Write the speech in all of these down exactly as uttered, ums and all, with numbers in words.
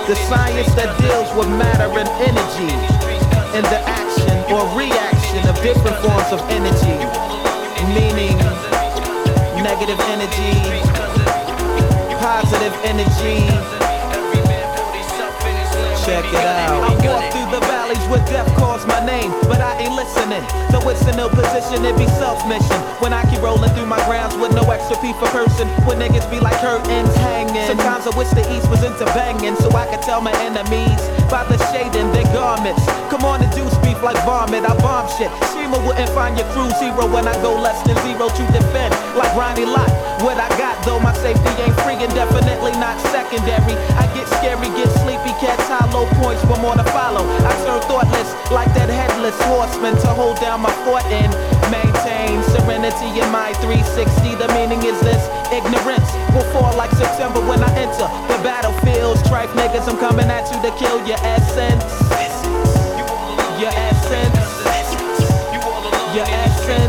The science that deals with matter and energy, and the action or reaction of different forms of energy, meaning negative energy, positive energy. Check it out. I walk through the valleys where death calls my name, but I ain't listening. So it's in no position to be self-mission. When I keep rolling through my grounds with no extra P for person, when niggas be like curtains hanging. Sometimes I wish the East was into banging, so I could tell my enemies by the shade in their garments. Come on and do beef like vomit, I bomb shit. Shima wouldn't find your crew zero when I go less than zero to defend. Like Ronnie Lott, what I got though, my safety ain't free and definitely not secondary. I get scary, get sleepy, cats hollow points, but more to follow. I turn thoughtless like that headless horseman to hold down my fort and maintain serenity in my three sixty. The meaning is this: ignorance will fall like September when I enter the battlefield. Strife niggas, I'm coming at you to kill your essence. Your essence. Your essence.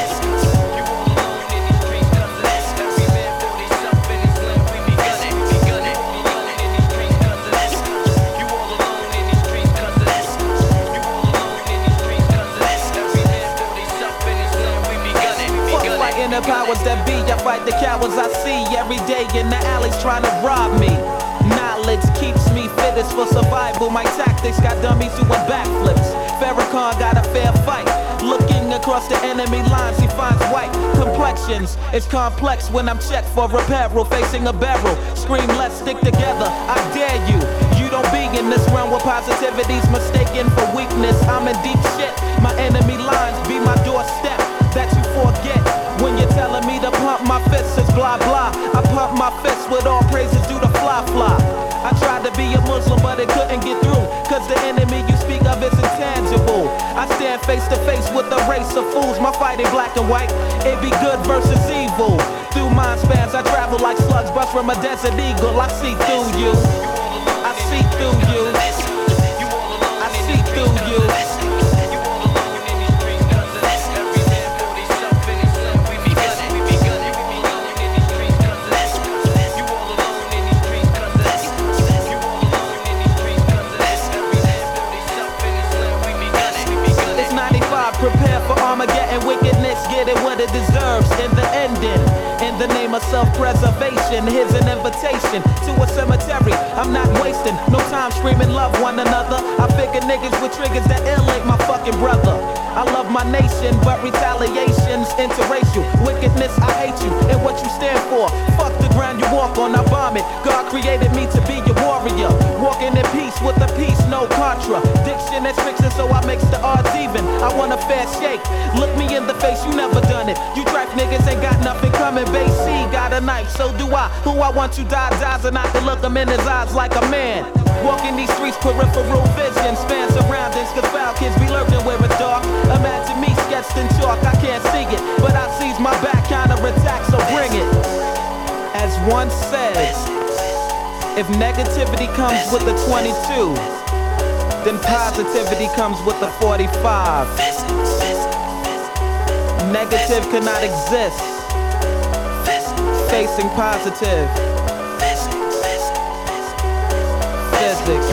The powers that be, I fight the cowards I see every day in the alleys trying to rob me. Knowledge keeps me fittest for survival. My tactics got dummies doing backflips. Farrakhan got a fair fight. Looking across the enemy lines, he finds white complexions. It's complex when I'm checked for apparel, facing a barrel. Scream, let's stick together, I dare you. You don't be in this realm where positivity's mistaken for weakness. I'm in deep shit. My enemy lines be my doorstep that you forget. When you're telling me to pump my fists, it's blah blah. I pump my fists with all praises due to fly fly. I tried to be a Muslim but it couldn't get through, cause the enemy you speak of is intangible. I stand face to face with a race of fools. My fight ain't black and white, it be good versus evil. Through mind spans I travel like slugs, bust from a desert eagle. I see through you, I see through you, I see through you. Prepare for Armageddon, wickedness, get it what it deserves in the ending. In the name of self-preservation, here's an invitation to a cemetery. I'm not wasting no time screaming love one another. I figure niggas with triggers that ill ain't my fucking brother. I love my nation, but retaliation's interracial. Wickedness, I hate you and what you stand for. Fuck the ground you walk on, I vomit. God created me to be your warrior, walking in peace with a peace, no contradiction. That's fiction, so I makes the odds even. I want a fair shake. Look me in the face, you never done it. You trife niggas ain't got nothing coming. Bay C got a knife, so do I. Who I want to die dies, and I can look him in his eyes like a man. Walking these streets, peripheral vision spans surroundings, cause foul kids be lurking where it's dark. Imagine me sketched in chalk, I can't see it, but I seize my back, counter-attack, so bring it. As one says, if negativity comes with a twenty-two, then positivity comes with a forty-five. Negative cannot exist facing positive. Physics.